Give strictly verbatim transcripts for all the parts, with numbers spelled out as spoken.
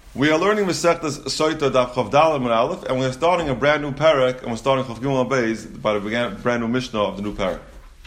We are learning Masechtas Soita Daf Chav Daled Amud Aleph, and we are starting a brand new parak, and we're starting Chav Gimel Beis by the brand new Mishnah of the new parak.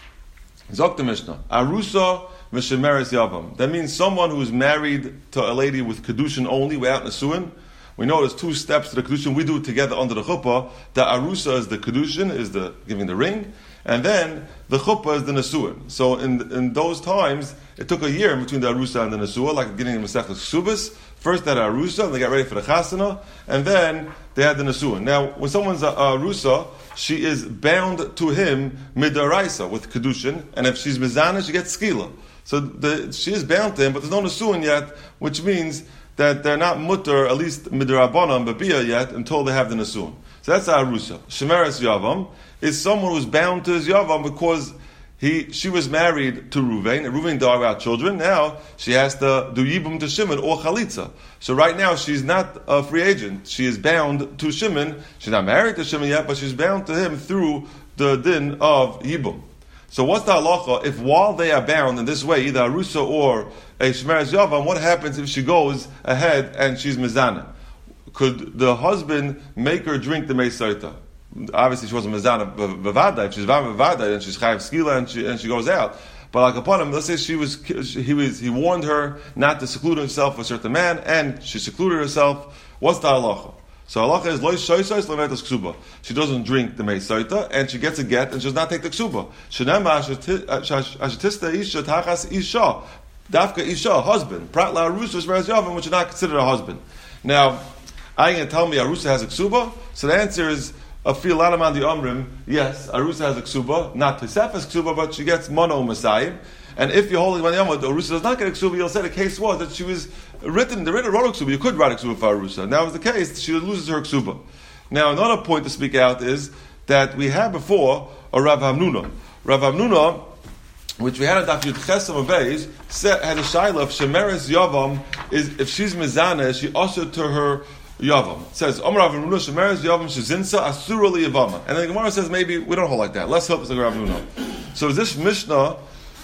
Zok the Mishnah, Arusa Mishemeres Yavam. That means someone who is married to a lady with Kedushin only, without Nesuin. We know there's two steps to the Kedushin. We do it together under the Chuppah. The Arusa is the Kedushin, is the giving the ring, and then the Chuppah is the Nesuin. So in in those times, it took a year between the Arusa and the Nesua, like getting the Masechtas Ksubas. First they had Arusa, and they got ready for the Chasana, and then they had the Nesuin. Now, when someone's a Arusa, she is bound to him midaraisa with Kedushin, and if she's Mizana, she gets Skila. So the, she is bound to him, but there's no Nesuin yet, which means that they're not mutter, at least midarabana and babiyah yet, until they have the Nesuin. So that's Arusa. Shemeres Yavam is someone who's bound to his Yavam because He, she was married to Ruvain, and Ruvain died without children. Now she has to do Yibum to Shimon or Chalitza. So right now she's not a free agent. She is bound to Shimon. She's not married to Shimon yet, but she's bound to him through the din of Yibum. So what's the halacha? If while they are bound in this way, either Arusa or a Shemeres Yavam, what happens if she goes ahead and she's Mizana? Could the husband make her drink the Meisaita? Obviously, she wasn't mezana b'vada. If she's b'vada, and she's chayav skila, and she and she goes out. But like upon him, let's say she was, he was, he warned her not to seclude himself with a certain man, and she secluded herself. What's the halacha? So halacha is loy shoysos lemetas ksuba. She doesn't drink the meisaita, and she gets a get, and she does not take the ksuba. Shenema ashetista isha tachas isha, dafka isha, husband. Prat la arusa shemeres yavam, which is not considered a husband. Now, are you going to tell me arusa has a ksuba? So the answer is, a feel lot of man the Omrim, yes, Arusa has a ksuba, not Tosefes ksuba, but she gets mono Messiah. And if you're holding man Yom, Arusa does not get a ksuba, you'll say the case was that she was written, the written wrote a ksuba, you could write a ksuba for Arusa. Now is the case, she loses her ksuba. Now another point to speak out is that we had before a Rav Hamnuna. Rav Hamnuna, which we had at Daf Yud Chesam Abeis, had a shaila of Shemeres Yavam, is if she's Mizana, she ushered to her Yavam. It says, Omar Rav Hamnuna, Shemeres Yavam Shezinsa Asura Li Yavama. And then the Gemara says, maybe we don't hold like that. Let's help us like Rav Hamnuna. So this Mishnah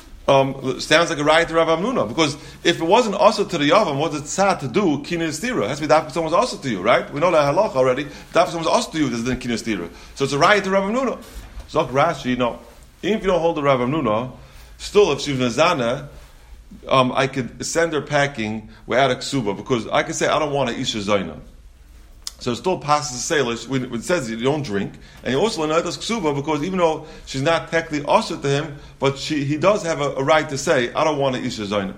um, sounds like a riot to Rav Hamnuna. Because if it wasn't also to the Yavam, what's it sad to do? Kina Stira. It has to be dafka someone's also to you, right? We know that halach already. Dafka someone's also to you, there's then Kina Stira. So it's a riot to Rav Hamnuna. Zok Rashi, no. Even if you don't hold the Rav Hamnuna, still if she's Nazana, um, I could send her packing without a ksuba. Because I could say, I don't want a Isha Zaina. So it still passes the salish when it says you don't drink, and you also learn that ksuba because even though she's not technically usher to him, but she he does have a, a right to say, I don't want to isha zayna.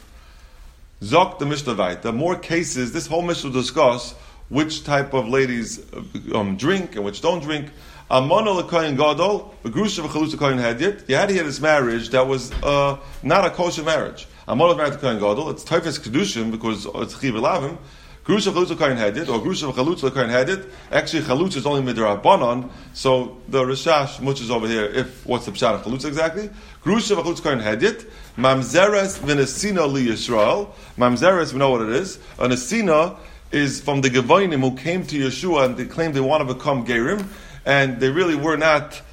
Zok the Mishnah Vayta. The more cases, this whole Mishnah will discuss which type of ladies um, drink and which don't drink. Amana l'koyin gadol, v'grusha v'chalutza koyin hedyet. You had to hear this marriage that was uh, not a kosher marriage. Amana married to koyin gadol. It's typhus kedushin because it's chiv elavim. Grusha chalutza koyin headed, or grusha chalutza koyin headed. Actually, chalutza is only midrabanan, so the Rishash muches over here. If what's the pshat of chalutza exactly? Grusha chalutza koyin headed. Mamzeres v'nesina li Yisrael. Mamzeres, we know what it is. A nesina is from the Gevonim who came to Yeshua and they claimed they want to become gerim, and they really were not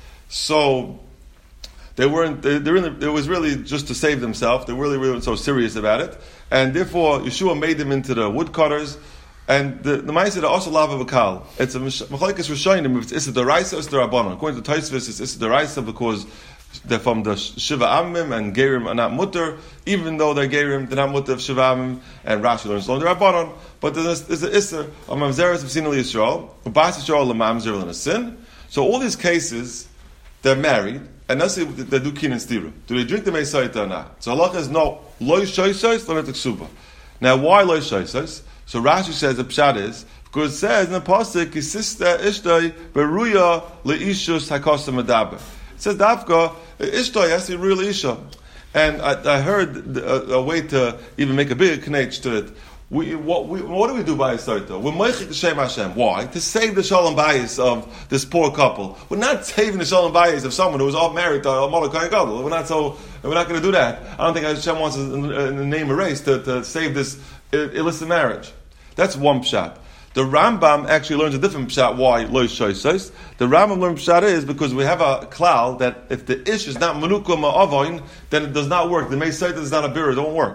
so. They weren't. They, they really, it was really just to save themselves. They really, really weren't so serious about it, and therefore Yeshua made them into the woodcutters. And the the Ma'aseh also lava bakal. It's a machlekes rishonim. It's Issa Deraisa, Issa Derabanan. According to Tosfos, it's Issa Deraisa because they're from the Shiva Amim, and Gerim are not mutter. Even though they're Gerim, they're not mutter of Shiva Amim, and Rashi learns Lon Derabanan. But there's there's an Issa of Mamzeres of Sinali Yisrael, Bas Yisrael Lamamzer in a sin. So all these cases, they're married. And let's say they do kin and stira. Do they drink the meisaita or not? So halacha is no, loy shoysos, lo ksuba. Now why loy shoysos? So Rashi says the pshat is, because it says in the pasuk, kisista ishtay beruya leishus hakosa medaber. It says dafka, ishtay has to be real isha. And I, I heard a, a way to even make a bigger connection to it. We, what, we, what do we do by a Saita? We're meichik Hashem Hashem. Why? To save the shalom bayis of this poor couple. We're not saving the shalom bayis of someone who was all married to a Molokai Gadol. We're not so. We're not going to do that. I don't think Hashem wants to name a race to, to save this illicit marriage. That's one pshat. The Rambam actually learns a different pshat. Why lo shoysos? The Rambam learns pshat is because we have a klal that if the ish is not manuka ma'avoin, then it does not work. The meisaita is not a birr. It don't work.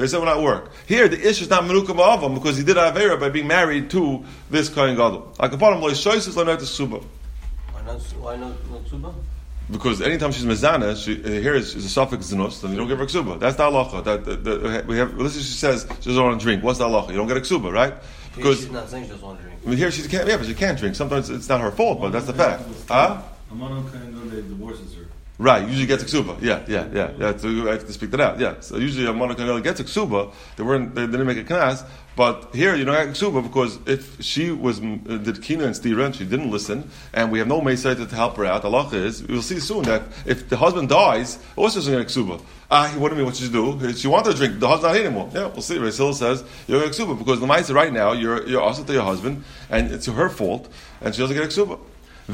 They said it will not work. Here, the ish is not menuka ma'avam because he did avera by being married to this kohen gadol. Like upon him, lo shoyses lo noyt ksuba. Why not? Why not not ksuba? Because anytime she's mezana, she, uh, here is, is a suffix zinus, then you don't give her ksuba. That's the halacha. That, that, that we have. Listen, she says she doesn't want to drink. What's the halacha? You don't get a ksuba, right? Because she's not saying she doesn't want to drink. I mean, here she can't. Yeah, but she can't drink. Sometimes it's not her fault, but that's the fact. Huh? A man can go divorces her. Right, usually gets a ksuba. Yeah, yeah, yeah, yeah. So I have to speak that out. Yeah. So usually a monokanel gets a ksuba. They weren't. They didn't make a knas. But here you don't get a ksuba because if she was uh, did kina and stira and she didn't listen, and we have no mesaita to help her out. Allah is. We'll see soon that if the husband dies, also doesn't get a ksuba. Ah, what do you mean? What should she do? She wanted to drink. The husband's not here anymore. Yeah, we'll see. Rasil says you don't get a ksuba because the ma'isa right now you're you're also to your husband, and it's her fault, and she doesn't get a ksuba. And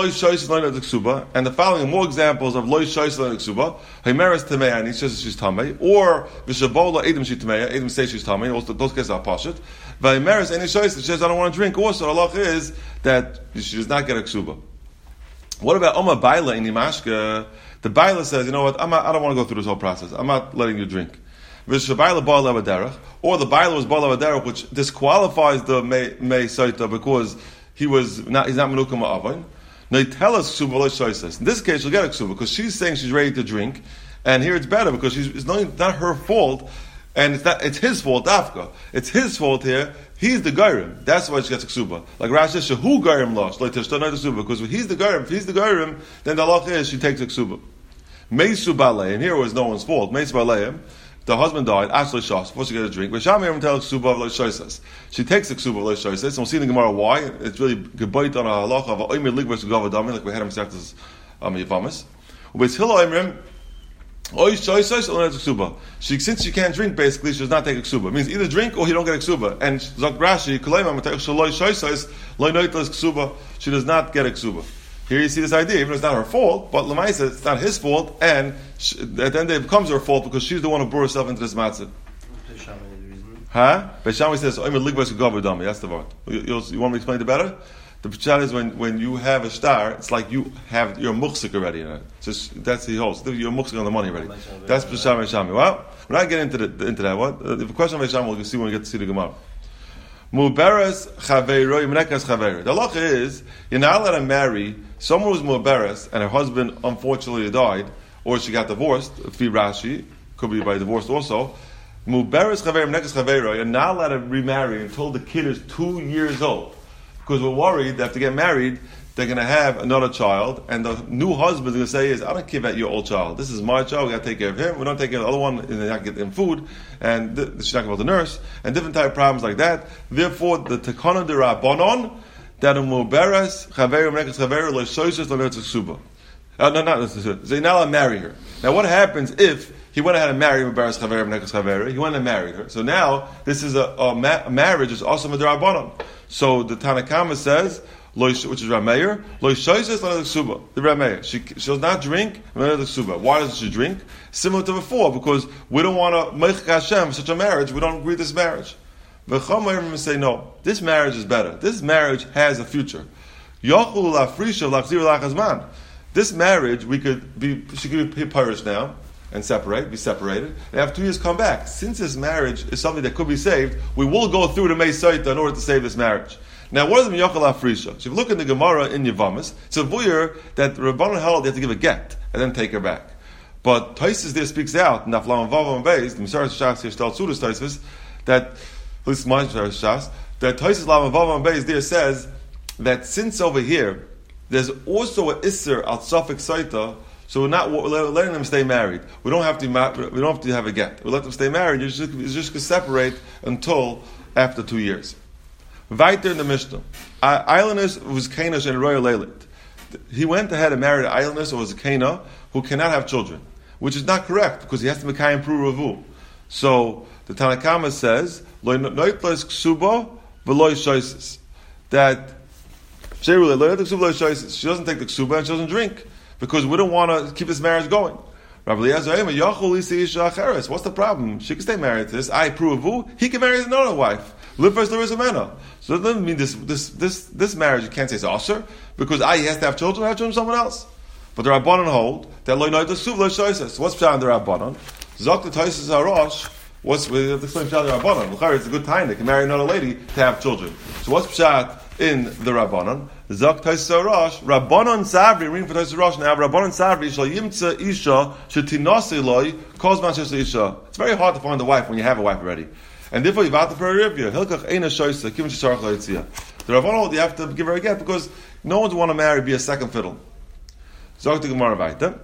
the following more examples of loy shoyis lein ksuba. Himeres tameya, and he says she's tamei, or v'shabola edom she tameya. Edom says she's tamei. Also, those cases are pashut. V'himeres any shoyis that says I don't want to drink. Also, Allah is that she does not get a ksuba. What about Oma Baila in Imashka? The Baila says, you know what? I'm not, I don't want to go through this whole process. I'm not letting you drink. V'shabaila ba'al avaderach, or the Baila was ba'al avaderach, which disqualifies the may may saita because he was not. He's not menuka ma'avon. They tell us ksuba lo shoyses. In this case, she'll get a ksuba because she's saying she's ready to drink, and here it's better because she's, it's not, it's not her fault, and it's not. It's his fault. Afka. It's his fault here. He's the gairim. That's why she gets a ksuba. Like Rashi says, shehu gairim lost. Like Tishta not the ksuba because if he's the gairim, if he's the gairim, then the halacha is she takes a ksuba. Meisu baleim. Here it was no one's fault. Meisu baleim. The husband died. Ashley shas. Supposed to get a drink. V'shamir tells ksuba lo shoyses. She takes the ksuba lo shoyses. And we'll see in the Gemara why. It's really gebait on a halacha of a oimer ligvers gavadami, like we had him say this um yivamis. With hila oimrim oy shoyses or not ksuba. She since she can't drink, basically she does not take a ksuba. It means either drink or you don't get a ksuba. And Zak Rashi kolaim amatayich shaloy shoyses lo noitas ksuba. She does not get a ksuba. Here you see this idea, even though it's not her fault, but Lamaisa, it's not his fault, and she, at the end it becomes her fault because she's the one who brought herself into this matzah. Huh? Beishami says, that's the word. You, you, you want me to explain it better? The pshat is when, when you have a star, it's like you have your muksik already in it. Just, that's the host. You're muksik on the money already. That's Beishami Beishami. Well, we're not getting into, the, into that. What? Uh, the question of Beishami we'll see when we get to see the Gemara. Muberes chaveiro, yimnekas chaveiro. The halacha is, you're not allowed to marry someone who's muberes, and her husband unfortunately died, or she got divorced, fi Rashi, could be by divorce also. Muberes chaveiro, yimnekas chaveiro, you're not allowed to remarry until the kid is two years old. Because we're worried that if they get married, they're going to have another child, and the new husband is going to say, is, I don't care about your old child. This is my child, we got to take care of him. We don't take care of the other one, and they're not getting food, and th- she's not going to the nurse, and different type of problems like that. Therefore, the tekana de rabbanon, that a muberes, chaveru, mnekas chaveru, lo shoyses, lo netzach suba. No, no, not necessarily. So you're not allowed to marry her. Now, what happens if he went ahead and married muberes, chaveru, mnekas chaveru? He went and married her. So now, this is a, a, ma- a marriage, is also a rabbanon. So the Tanakama says, which is Rameir, Lo Shoyses Lo Suba. The Rameir. She she does not drink, Lo Suba. Why doesn't she drink? Similar to before, because we don't want to Meichik Hashem such a marriage. We don't agree with this marriage. V'chomayim say no. This marriage is better. This marriage has a future. Yochul Lafrisha Lachzir Lachazman. This marriage we could be. She could be parish now and separate, be separated. And after two years, come back. Since this marriage is something that could be saved, we will go through the Meisaita in order to save this marriage. Now, what is the Miyachal Afrisha? So if you look in the Gemara in Yavamis, it's a vuyur that the Rabbanan held they have to give a get and then take her back. But Taisus there speaks out, Naflam Vavam Beis, the Misaras Shas here Shtal Tzudas Taisus, that, at least my Misaras Shas, that Taisus Lam Vavam Beis there says that since over here, there's also an Isser al Safik Saita, so we're not we're letting them stay married. We don't have to we don't have to have a get. We let them stay married. You're just, you're just going to separate until after two years. Weiter in the Mishnah. Islanders was Kanish and Royal Leilit. He went ahead and married an islandess who was a Kana who cannot have children, which is not correct because he has to Mekayim Pru Ravu. So the Tanakama says, Lo noitlos ksuba v'lo shoyses. That she doesn't take the ksuba and she doesn't drink because we don't want to keep this marriage going. Rabbi Eliezer, what's the problem? She can stay married to this. I Pru He can marry another wife. Live first, live as So it doesn't mean this this this this marriage you can't say is usher because I he has to have children, have children with someone else. But the Rabbanon hold that lo noy the suv lo shoyses. What's pshat in the Rabbanon? Zok the Taisus Harosh What's we have to explain Pshat the Rabbanon? It's a good time they can marry another lady to have children. So what's Pshat in the Rabbanon? Zok Taisa Rosh, Rabbanon Savri, reading for Taisa Rosh now, Rabbanon Savri, Shal Yimtza Isha, Shetinasi Loi, Kozman Shesha Isha. It's very hard to find a wife when you have a wife already. And therefore, you've got to for a review. Hilkach Eina Shoisa, Kivin Shesharach Loitzia. The Rabbanon, you have to give her a get because no one would want to marry, be a second fiddle. Zok the Gemara Vaita.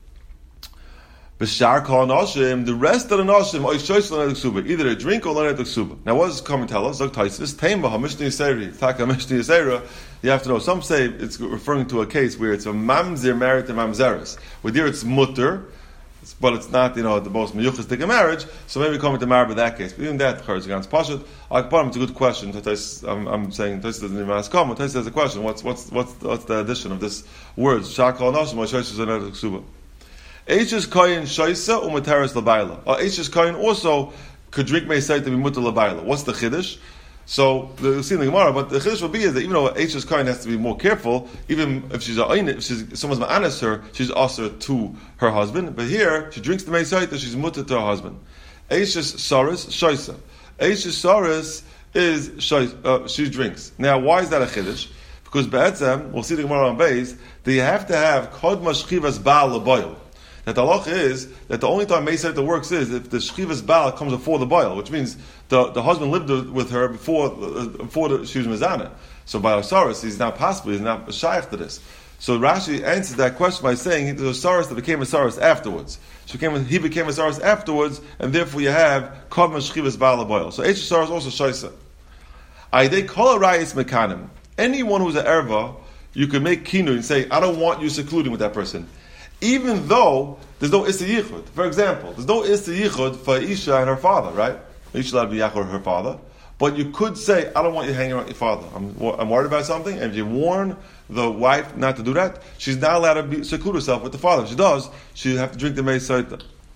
B'shar kol noshim, the rest of the noshim, oy shoysh l'nei t'ksuba, either they drink or l'nei t'ksuba. Now what does this comment tell us? Zok Taisis, teim b'ha mishnei yiseri, taka mishnei yisera. You have to know, some say it's referring to a case where it's a mamzer married to mamzeres. Where there it's mutter, but it's not, you know, the most meyuchas marriage, so maybe come to marry by that case. But even that, it's against Pashut. It's a good question. I'm, I'm saying, Tais doesn't even ask comment. Tais has a question. What's, what's, what's, what's the addition of this word? B'shar kol noshim, oy shoysh l'nei t'ksuba. Eishes koyin shoysa u'materes l'bayla. Or Eishes koyin also could drink meisai to be mutter l'bayla. What's the chiddush? So we'll see in the Gemara, but the chiddush will be is that even though Eishes koyin has to be more careful, even if she's a if she's someone's ma'anas her, she's also to her husband. But here she drinks the meisai that she's mutter to her husband. Eishes saris shoysa. Eishes saris is shoysa, uh, she drinks. Now why is that a chiddush? Because be'etzem we'll see the Gemara on base that you have to have kodma shchivas ba'al l'boil. That the halach is that the only time Meisayta works is if the Shchivas Baal comes before the boil, which means the, the husband lived with her before uh, before the, she was Mizana. So by Osiris, he's now possibly, he's not shaykh to this. So Rashi answered that question by saying the Osiris that became Osiris afterwards. She became, he became Osiris afterwards, and therefore you have Kodma Shchivas Baal boil. So H Osiris also Shaisa. Aidei Kol Arayis Mekanim. Anyone who's an erva, you can make kinu and say, I don't want you secluding with that person. Even though there's no Issa Yichud. For example, there's no Issa Yichud for Isha and her father, right? Isha allowed to be Yachor her father. But you could say, I don't want you hanging around your father. I'm, I'm worried about something. And if you warn the wife not to do that, she's not allowed to be, seclude herself with the father. If she does, she'll have to drink the Mei Saita.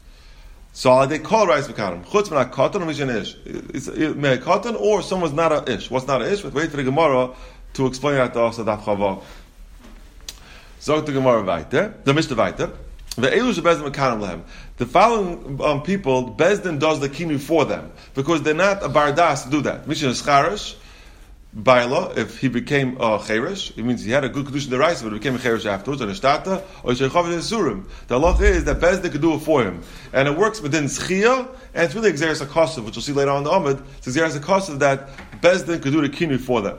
So they call rice v'kanim. Chutz min ha'katan or mishan ish. It's may katan or someone's not a ish. What's not a ish? We wait for the Gemara to explain that to us at Daf Chavav. Zog the Gemara weiter, the Mishnah weiter. The Elush Bezdin Mekanim lehem. The following um, people, Bezdin does the kinu for them because they're not a bardas to do that. Mishnah is charish, baila. If he became a cherish, it means he had a good kedusha deraisa, but he became a cherish afterwards. And a shtata or shechav surim. The halach is that Bezdin could do it for him, and it works within schia, and it's really exeris hakosov, which we'll see later on in the Amud. It's exeris hakosov that Bezdin could do the kinu for them.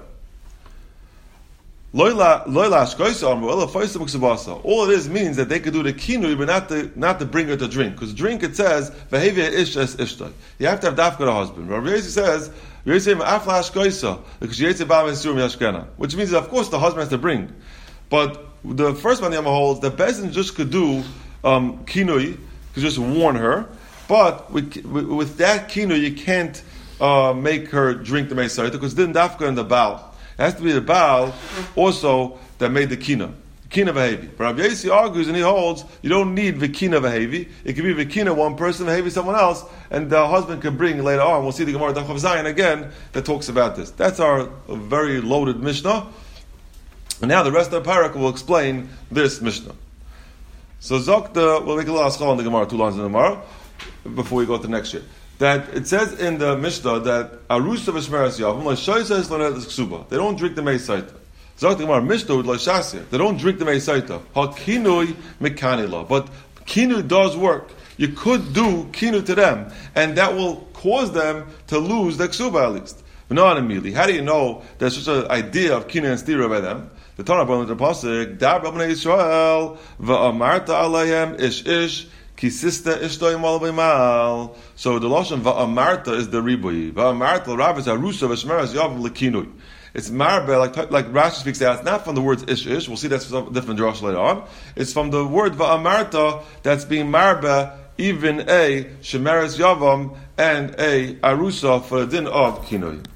All it is means that they could do the kinu, but not to not to bring her to drink. Because drink it says behavior ish es ishtay. You have to have dafka the husband. Rabbi Yossi says which means that of course the husband has to bring. But the first one the Yama holds that Bezin just could do um, kinui, could just warn her. But with, with that kinui you can't uh, make her drink the meisayta because it didn't dafka in the Baal. It has to be the Baal also that made the kina. Kina v'hevi. But Rabbi Yossi argues and he holds you don't need v'kina v'hevi. It could be v'kina one person, v'hevi someone else, and the husband can bring later on. We'll see the Gemara Daf Chav Zayin again that talks about this. That's our very loaded Mishnah. And now the rest of the parak will explain this Mishnah. So Zokta, we'll make a little aschal in the Gemara, two lines in the Gemara, before we go to the next year. That it says in the Mishnah that Arusa v'shmeres yavam l'shoysa is l'nei t'ksuba. They don't drink the meisayta. Zok the Gemara Mishnah with l'shasir. They don't drink the meisayta. Ha kinui mekanila. But kinu does work. You could do kinu to them, and that will cause them to lose the ksuba at least. But not immediately. How do you know there's such an idea of kinu and stira by them? The Torah brought the pasuk Dar b'nei Yisrael v'amarta alayhem ish ish. Kisista ishtoy mal b'mal. So the lashon va'amarta is the ribui. Va'amarta Rav is harusa v'shmeres yavam lekinui. It's marbe like like Rashi speaks out. It's not from the words ish ish. We'll see that's a different drush later on. It's from the word va'amarta that's being marbe even a shemeres yavam and a arusa for the din of kinui.